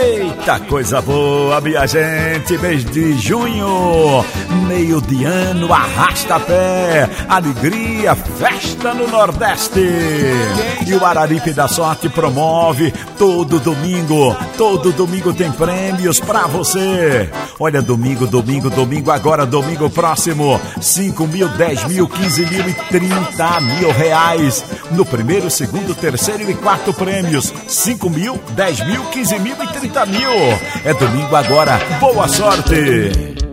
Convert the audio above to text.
Eita, coisa boa, minha gente, mês de junho, meio de ano, arrasta-pé, alegria, festa no Nordeste. E o Araripe da Sorte promove todo domingo tem prêmios pra você. Olha, domingo, agora domingo próximo, 5 mil, 10 mil, 15 mil e 30 mil reais. No primeiro, segundo, terceiro e quarto prêmios, 5 mil, 10 mil, 15 mil e 30 mil. É domingo agora, boa sorte!